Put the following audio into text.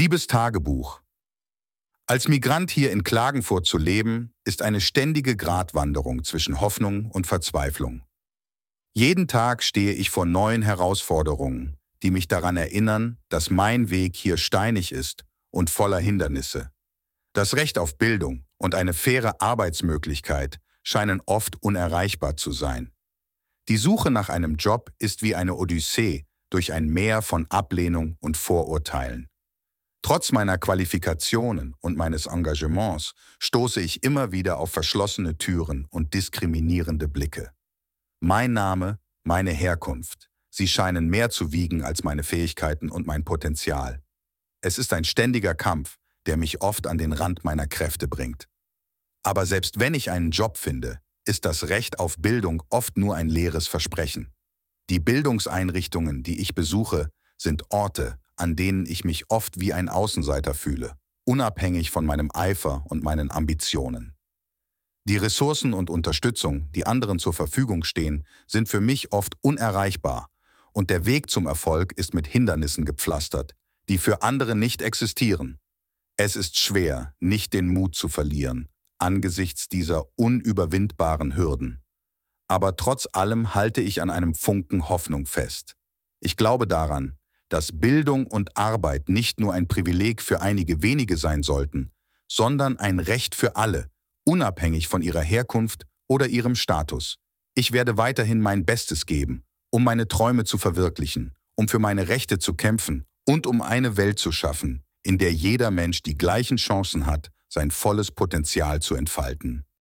Liebes Tagebuch. Als Migrant hier in Klagenfurt zu leben, ist eine ständige Gratwanderung zwischen Hoffnung und Verzweiflung. Jeden Tag stehe ich vor neuen Herausforderungen, die mich daran erinnern, dass mein Weg hier steinig ist und voller Hindernisse. Das Recht auf Bildung und eine faire Arbeitsmöglichkeit scheinen oft unerreichbar zu sein. Die Suche nach einem Job ist wie eine Odyssee durch ein Meer von Ablehnung und Vorurteilen. Trotz meiner Qualifikationen und meines Engagements stoße ich immer wieder auf verschlossene Türen und diskriminierende Blicke. Mein Name, meine Herkunft, sie scheinen mehr zu wiegen als meine Fähigkeiten und mein Potenzial. Es ist ein ständiger Kampf, der mich oft an den Rand meiner Kräfte bringt. Aber selbst wenn ich einen Job finde, ist das Recht auf Bildung oft nur ein leeres Versprechen. Die Bildungseinrichtungen, die ich besuche, sind Orte, an denen ich mich oft wie ein Außenseiter fühle, unabhängig von meinem Eifer und meinen Ambitionen. Die Ressourcen und Unterstützung, die anderen zur Verfügung stehen, sind für mich oft unerreichbar und der Weg zum Erfolg ist mit Hindernissen gepflastert, die für andere nicht existieren. Es ist schwer, nicht den Mut zu verlieren, angesichts dieser unüberwindbaren Hürden. Aber trotz allem halte ich an einem Funken Hoffnung fest. Ich glaube daran, dass Bildung und Arbeit nicht nur ein Privileg für einige wenige sein sollten, sondern ein Recht für alle, unabhängig von ihrer Herkunft oder ihrem Status. Ich werde weiterhin mein Bestes geben, um meine Träume zu verwirklichen, um für meine Rechte zu kämpfen und um eine Welt zu schaffen, in der jeder Mensch die gleichen Chancen hat, sein volles Potenzial zu entfalten.